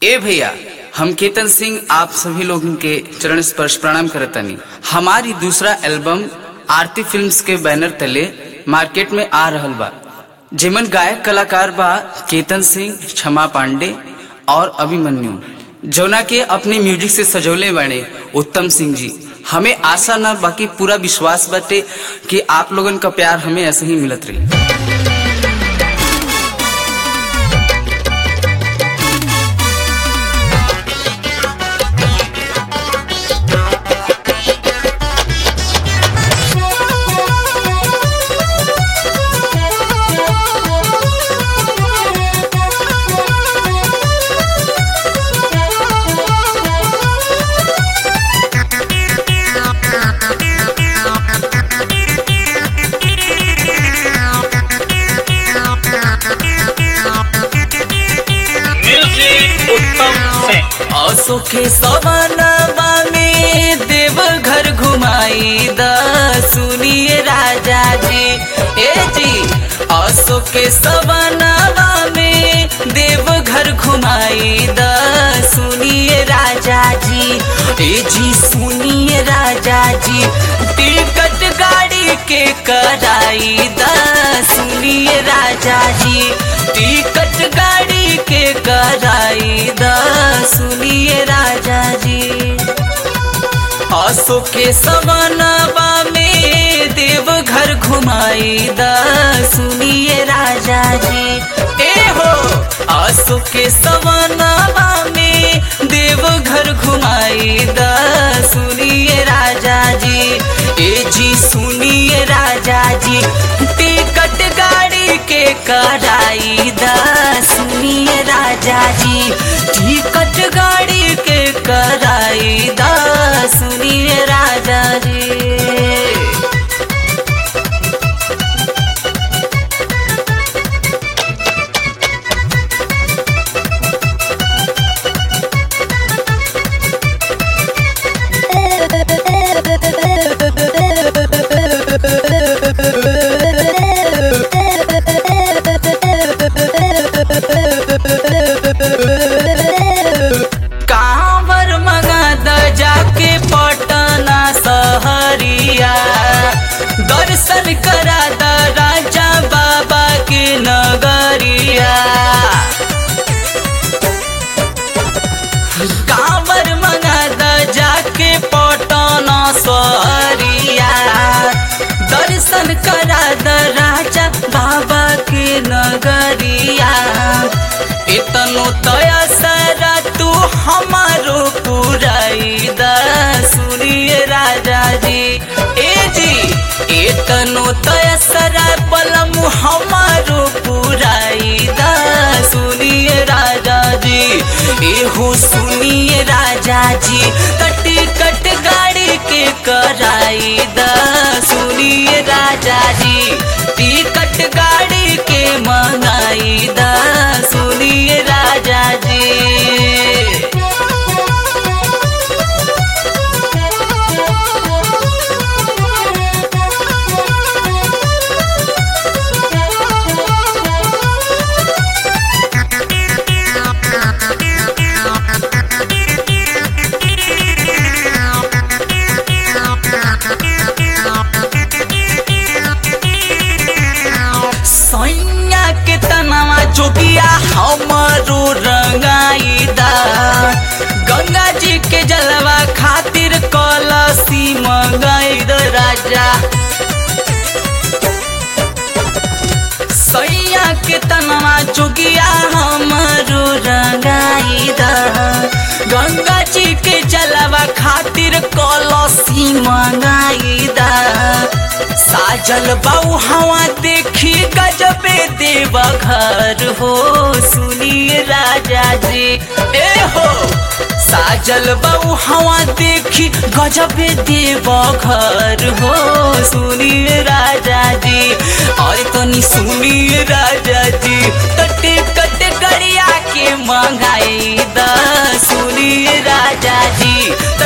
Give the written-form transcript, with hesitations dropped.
ए भैया, हम केतन सिंह आप सभी लोगों के चरण स्पर्श प्रणाम करतनी। हमारी दूसरा एल्बम आरती फिल्म्स के बैनर तले मार्केट में आ रहल बा, जेमन गायक कलाकार बा केतन सिंह, क्षमा पांडे और अभिमन्यु, जौना के अपने म्यूजिक से सजौले बने उत्तम सिंह जी। हमें आशा ना बाकी पूरा विश्वास बाटे कि आप लोगन का प्यार हमें ऐसे ही मिलत रही। सुखे सवनवा में देव घर घुमाई द सुनिए राजा जी। ए जी असुखे सवनवा में देव घर घुमाई द सुनिए राजा जी। ए जी सुनिए राजा जी, टिकट गाड़ी के कराई द सुनिए राजा जी। टिकट गाड़ी के कराई द सुनिए राजा जी। असुखे सवनवा में देव घर घुमाई द सुनिए राजा जी। ए हो असुखे सवनवा में देव घर घुमाई द सुनिए राजा जी। ए जी सुनिए राजा जी, टिकट गाड़ी के कराई द सुनिए राजा जी। टिकट गाड़ी के कराई द सुनिए राजा जी। कांवर मंगा द जाके पटना सहरिया, दर्शन करा द राजा बाबा के नगरिया। कांवर मंगा द जाके पटना सहरिया, दर्शन करा द राजा बाबा के नगरिया। इतनो तया सारा तू हमारो पुराई द सुनिए राजा जी। ए जी इतनो तया सारा पलम हमारो पुराई द सुनिए राजा जी। एहो सुनिए राजा जी, टिकट गाड़ी के कराई द सुनिए राजा जी। टिकट गाड़ी के मंगाई द सुनिए राजा जी। सैया के तनवा जोगिया हमारो रंगाई दा, गंगा जी के जलवा खातिर कलसी मंगाई द राजा। सैया के तनवा जोगिया हमारो रंगाई दा, गंगा जी के जलवा खातिर कलसी मंगाई दा। साजल बाऊ हवा देखी गजबे देव घर हो सुनिए राजा जी। ए हो साजल बाऊ हवा देखी गजबे देव घर हो सुनिए राजा जी। और तनी सुनिए राजा जी, टिकट गड़िया के मंगाई द सुनिए राजा जी।